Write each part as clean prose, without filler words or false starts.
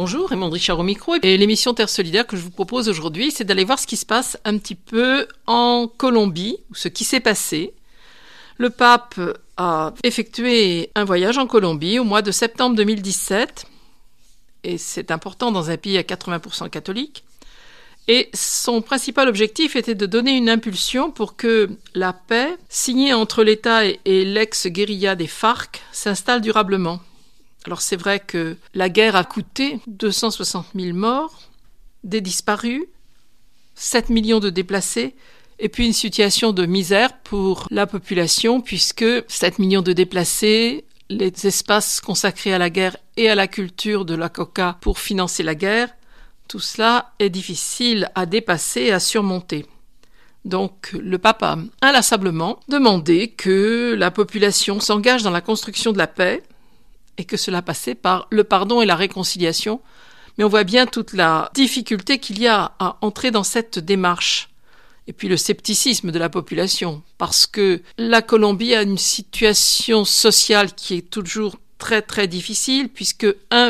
Bonjour, Raymond Richard au micro. Et l'émission Terre Solidaire que je vous propose aujourd'hui, c'est d'aller voir ce qui se passe un petit peu en Colombie, ce qui s'est passé. Le pape a effectué un voyage en Colombie au mois de septembre 2017. Et c'est important dans un pays à 80% catholique. Et son principal objectif était de donner une impulsion pour que la paix, signée entre l'État et l'ex-guérilla des FARC, s'installe durablement. Alors c'est vrai que la guerre a coûté 260 000 morts, des disparus, 7 millions de déplacés, et puis une situation de misère pour la population, puisque 7 millions de déplacés, les espaces consacrés à la guerre et à la culture de la coca pour financer la guerre, tout cela est difficile à dépasser et à surmonter. Donc le pape a inlassablement demandé que la population s'engage dans la construction de la paix, et que cela passait par le pardon et la réconciliation. Mais on voit bien toute la difficulté qu'il y a à entrer dans cette démarche. Et puis le scepticisme de la population, parce que la Colombie a une situation sociale qui est toujours très très difficile, puisque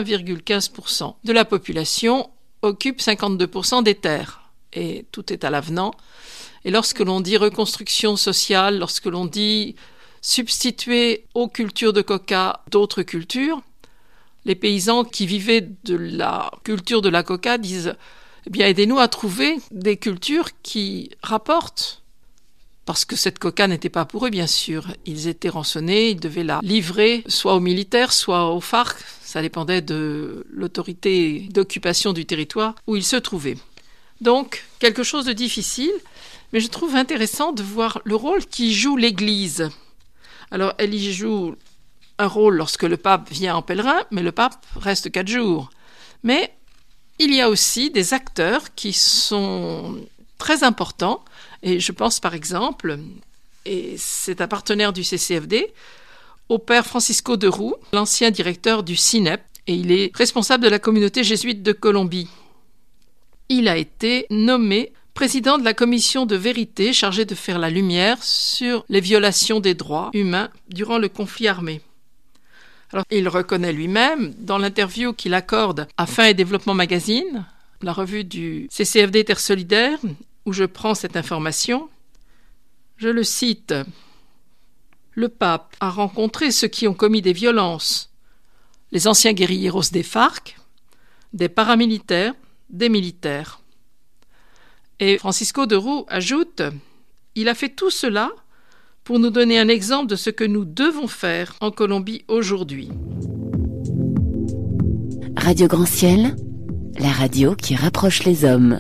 1,15% de la population occupe 52% des terres. Et tout est à l'avenant. Et lorsque l'on dit reconstruction sociale, lorsque l'on dit substituer aux cultures de coca d'autres cultures, les paysans qui vivaient de la culture de la coca disent « Eh bien, aidez-nous à trouver des cultures qui rapportent ». Parce que cette coca n'était pas pour eux, bien sûr. Ils étaient rançonnés, ils devaient la livrer soit aux militaires, soit aux FARC. Ça dépendait de l'autorité d'occupation du territoire où ils se trouvaient. Donc, quelque chose de difficile, mais je trouve intéressant de voir le rôle qu'y joue l'Église. Alors, elle y joue un rôle lorsque le pape vient en pèlerin, mais le pape reste 4 jours. Mais il y a aussi des acteurs qui sont très importants, et je pense par exemple, et c'est un partenaire du CCFD, au père Francisco de Roux, l'ancien directeur du CINEP, et il est responsable de la communauté jésuite de Colombie. Il a été nommé président de la commission de vérité chargée de faire la lumière sur les violations des droits humains durant le conflit armé. Alors, il reconnaît lui-même, dans l'interview qu'il accorde à Faim et Développement Magazine, la revue du CCFD Terre Solidaire, où je prends cette information, je le cite, « Le pape a rencontré ceux qui ont commis des violences, les anciens guérilleros des FARC, des paramilitaires, des militaires. » Et Francisco de Roux ajoute « Il a fait tout cela pour nous donner un exemple de ce que nous devons faire en Colombie aujourd'hui. » Radio Grand Ciel, la radio qui rapproche les hommes.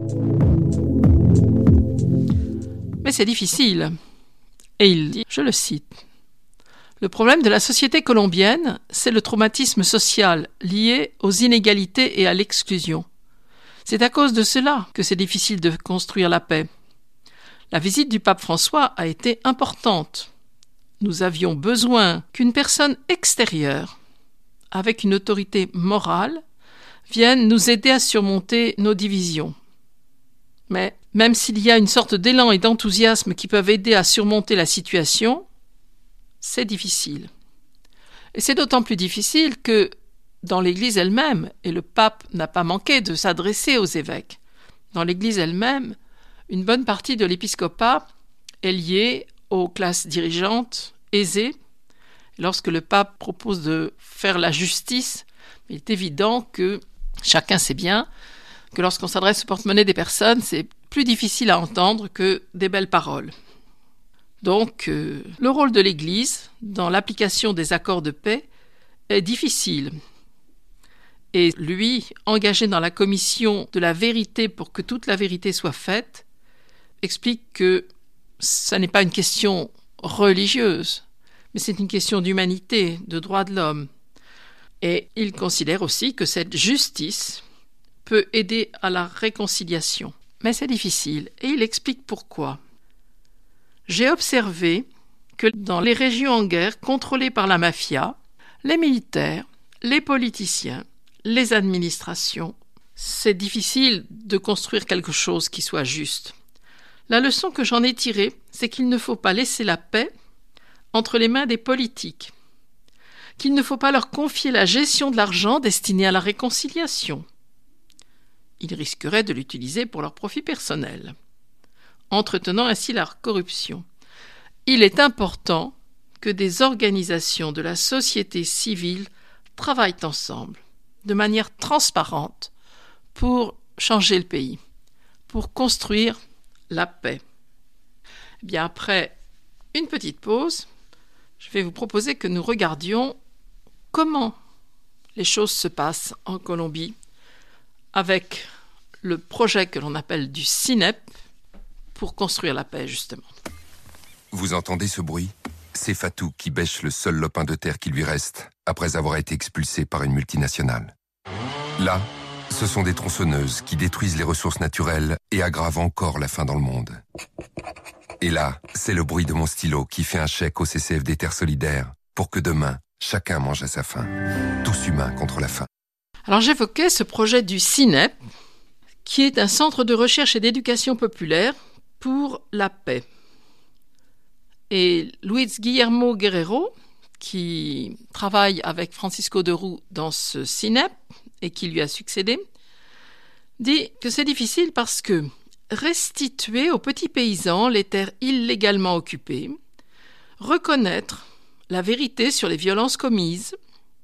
Mais c'est difficile. Et il dit, je le cite, « Le problème de la société colombienne, c'est le traumatisme social lié aux inégalités et à l'exclusion. C'est à cause de cela que c'est difficile de construire la paix. La visite du pape François a été importante. Nous avions besoin qu'une personne extérieure, avec une autorité morale, vienne nous aider à surmonter nos divisions. Mais même s'il y a une sorte d'élan et d'enthousiasme qui peuvent aider à surmonter la situation, c'est difficile. Et c'est d'autant plus difficile que dans l'Église elle-même, et le pape n'a pas manqué de s'adresser aux évêques, dans l'Église elle-même, une bonne partie de l'épiscopat est liée aux classes dirigeantes aisées. Lorsque le pape propose de faire la justice, il est évident que chacun sait bien que lorsqu'on s'adresse au porte-monnaie des personnes, c'est plus difficile à entendre que des belles paroles. Donc, le rôle de l'Église dans l'application des accords de paix est difficile. Et lui, engagé dans la commission de la vérité pour que toute la vérité soit faite, explique que ce n'est pas une question religieuse, mais c'est une question d'humanité, de droits de l'homme. Et il considère aussi que cette justice peut aider à la réconciliation. Mais c'est difficile, et il explique pourquoi. J'ai observé que dans les régions en guerre contrôlées par la mafia, les militaires, les politiciens, les administrations, c'est difficile de construire quelque chose qui soit juste. La leçon que j'en ai tirée, c'est qu'il ne faut pas laisser la paix entre les mains des politiques. qu'il ne faut pas leur confier la gestion de l'argent destiné à la réconciliation. Ils risqueraient de l'utiliser pour leur profit personnel, entretenant ainsi la corruption. Il est important que des organisations de la société civile travaillent ensemble, de manière transparente, pour changer le pays, pour construire la paix. Eh bien, après une petite pause, je vais vous proposer que nous regardions comment les choses se passent en Colombie avec le projet que l'on appelle du CINEP pour construire la paix, justement. Vous entendez ce bruit ? C'est Fatou qui bêche le seul lopin de terre qui lui reste après avoir été expulsé par une multinationale. Là, ce sont des tronçonneuses qui détruisent les ressources naturelles et aggravent encore la faim dans le monde. Et là, c'est le bruit de mon stylo qui fait un chèque au CCFD Terre Solidaire pour que demain, chacun mange à sa faim. Tous humains contre la faim. Alors j'évoquais ce projet du CINEP, qui est un centre de recherche et d'éducation populaire pour la paix. Et Luis Guillermo Guerrero, qui travaille avec Francisco de Roux dans ce CINEP et qui lui a succédé, dit que c'est difficile parce que restituer aux petits paysans les terres illégalement occupées, reconnaître la vérité sur les violences commises,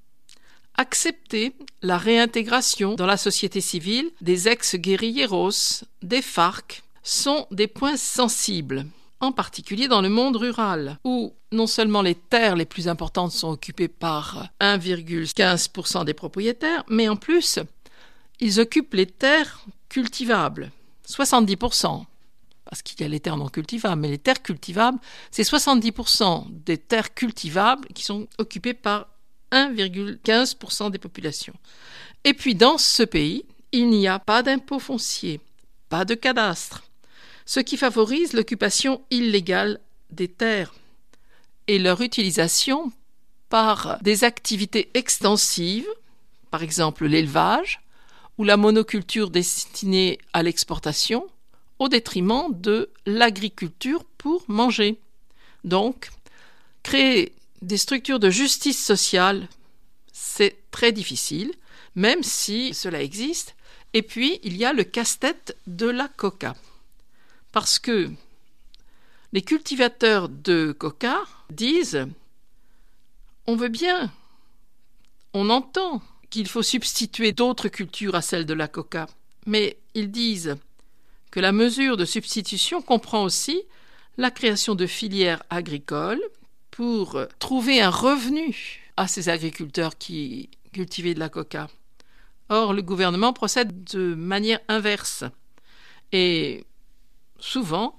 accepter la réintégration dans la société civile des ex-guérilleros, des FARC, sont des points sensibles, en particulier dans le monde rural, où non seulement les terres les plus importantes sont occupées par 1,15% des propriétaires, mais en plus, ils occupent les terres cultivables, 70%. Parce qu'il y a les terres non cultivables, mais les terres cultivables, c'est 70% des terres cultivables qui sont occupées par 1,15% des populations. Et puis dans ce pays, il n'y a pas d'impôt foncier, pas de cadastre, ce qui favorise l'occupation illégale des terres et leur utilisation par des activités extensives, par exemple l'élevage ou la monoculture destinée à l'exportation, au détriment de l'agriculture pour manger. Donc, créer des structures de justice sociale, c'est très difficile, même si cela existe. Et puis, il y a le casse-tête de la coca. Parce que les cultivateurs de coca disent « on veut bien, on entend qu'il faut substituer d'autres cultures à celle de la coca », mais ils disent que la mesure de substitution comprend aussi la création de filières agricoles pour trouver un revenu à ces agriculteurs qui cultivaient de la coca. Or, le gouvernement procède de manière inverse. Et souvent,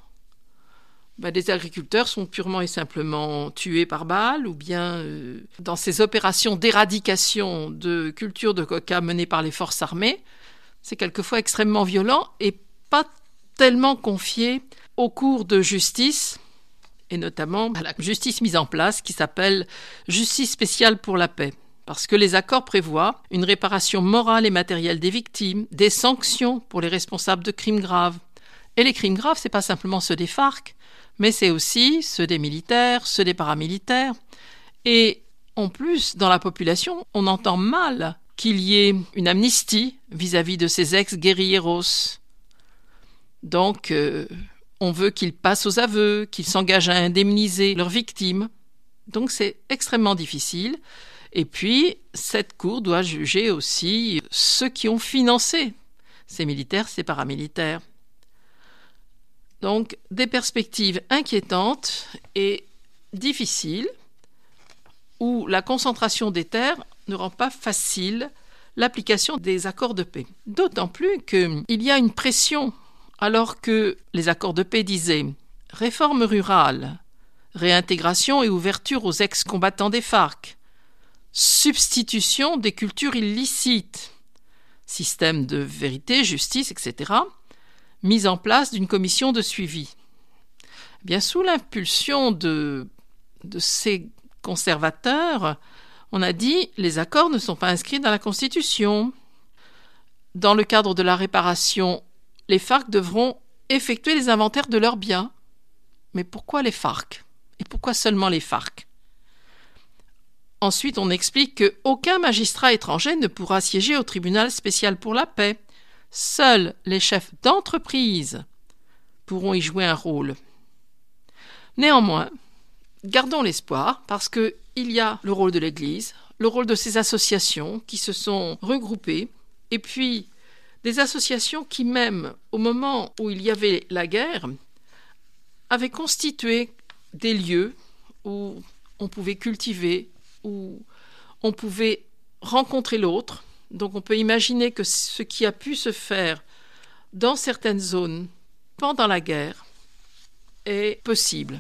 des agriculteurs sont purement et simplement tués par balle, ou bien dans ces opérations d'éradication de cultures de coca menées par les forces armées, c'est quelquefois extrêmement violent et pas tellement confié aux cours de justice, et notamment à la justice mise en place qui s'appelle Justice spéciale pour la paix. Parce que les accords prévoient une réparation morale et matérielle des victimes, des sanctions pour les responsables de crimes graves. Et les crimes graves, ce n'est pas simplement ceux des FARC, mais c'est aussi ceux des militaires, ceux des paramilitaires. Et en plus, dans la population, on entend mal qu'il y ait une amnistie vis-à-vis de ces ex-guérilleros. Donc, on veut qu'ils passent aux aveux, qu'ils s'engagent à indemniser leurs victimes. Donc, c'est extrêmement difficile. Et puis, cette cour doit juger aussi ceux qui ont financé ces militaires, ces paramilitaires. Donc, des perspectives inquiétantes et difficiles, où la concentration des terres ne rend pas facile l'application des accords de paix. D'autant plus qu'il y a une pression, alors que les accords de paix disaient « réforme rurale, réintégration et ouverture aux ex-combattants des FARC », substitution des cultures illicites, système de vérité, justice, etc., mise en place d'une commission de suivi. Bien sous l'impulsion de ces conservateurs, on a dit les accords ne sont pas inscrits dans la Constitution. Dans le cadre de la réparation, les FARC devront effectuer les inventaires de leurs biens. Mais pourquoi les FARC ? Et pourquoi seulement les FARC ? Ensuite, on explique qu'aucun magistrat étranger ne pourra siéger au tribunal spécial pour la paix. Seuls les chefs d'entreprise pourront y jouer un rôle. Néanmoins, gardons l'espoir parce qu'il y a le rôle de l'Église, le rôle de ces associations qui se sont regroupées, et puis des associations qui, même au moment où il y avait la guerre, avaient constitué des lieux où on pouvait cultiver, où on pouvait rencontrer l'autre. Donc on peut imaginer que ce qui a pu se faire dans certaines zones pendant la guerre est possible.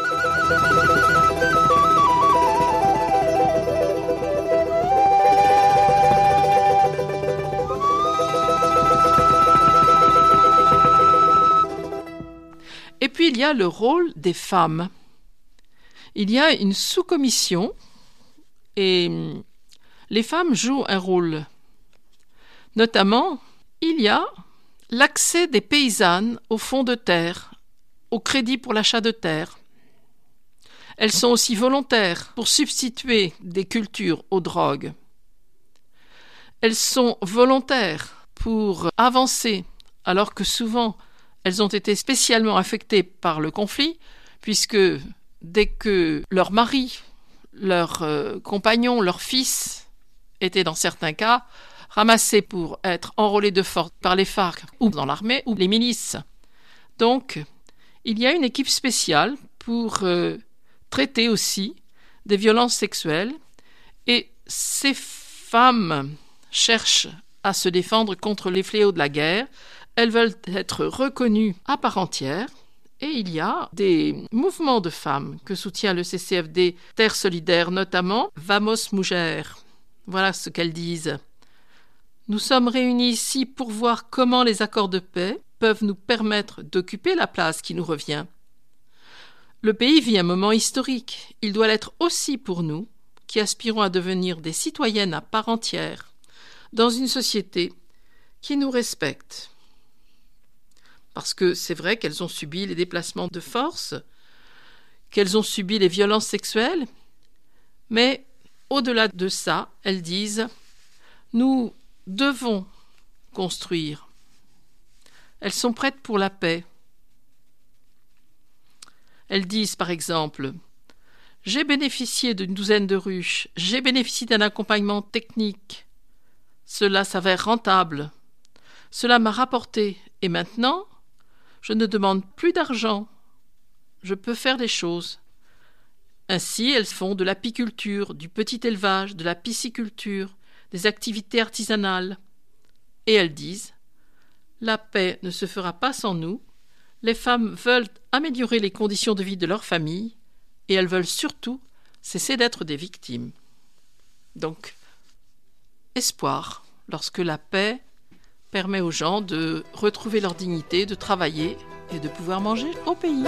Et puis il y a le rôle des femmes. Il y a une sous-commission et les femmes jouent un rôle. Notamment, il y a l'accès des paysannes aux fonds de terre, au crédit pour l'achat de terre. Elles sont aussi volontaires pour substituer des cultures aux drogues. Elles sont volontaires pour avancer, alors que souvent elles ont été spécialement affectées par le conflit, puisque dès que leur mari, leur compagnon, leur fils étaient dans certains cas ramassés pour être enrôlés de force par les FARC ou dans l'armée ou les milices. Donc, il y a une équipe spéciale pour traiter aussi des violences sexuelles et ces femmes cherchent à se défendre contre les fléaux de la guerre. Elles veulent être reconnues à part entière et il y a des mouvements de femmes que soutient le CCFD Terre Solidaire, notamment Vamos Mujer. Voilà ce qu'elles disent. Nous sommes réunis ici pour voir comment les accords de paix peuvent nous permettre d'occuper la place qui nous revient. Le pays vit un moment historique. Il doit l'être aussi pour nous, qui aspirons à devenir des citoyennes à part entière, dans une société qui nous respecte. Parce que c'est vrai qu'elles ont subi les déplacements de force, qu'elles ont subi les violences sexuelles, mais au-delà de ça, elles disent « Nous devons construire ». Elles sont prêtes pour la paix. Elles disent par exemple « J'ai bénéficié d'une douzaine de ruches, j'ai bénéficié d'un accompagnement technique. Cela s'avère rentable. Cela m'a rapporté et maintenant, je ne demande plus d'argent. Je peux faire des choses. » Ainsi, elles font de l'apiculture, du petit élevage, de la pisciculture, des activités artisanales. Et elles disent « La paix ne se fera pas sans nous. Les femmes veulent améliorer les conditions de vie de leur famille et elles veulent surtout cesser d'être des victimes. » Donc, espoir, lorsque la paix permet aux gens de retrouver leur dignité, de travailler et de pouvoir manger au pays.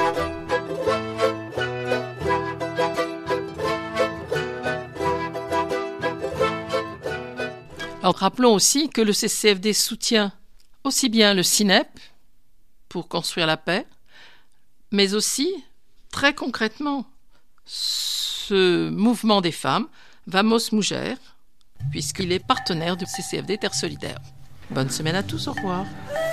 Alors, rappelons aussi que le CCFD soutient aussi bien le CINEP pour construire la paix, mais aussi, très concrètement, ce mouvement des femmes, Vamos Mujer, puisqu'il est partenaire du CCFD Terre Solidaire. Bonne semaine à tous, au revoir.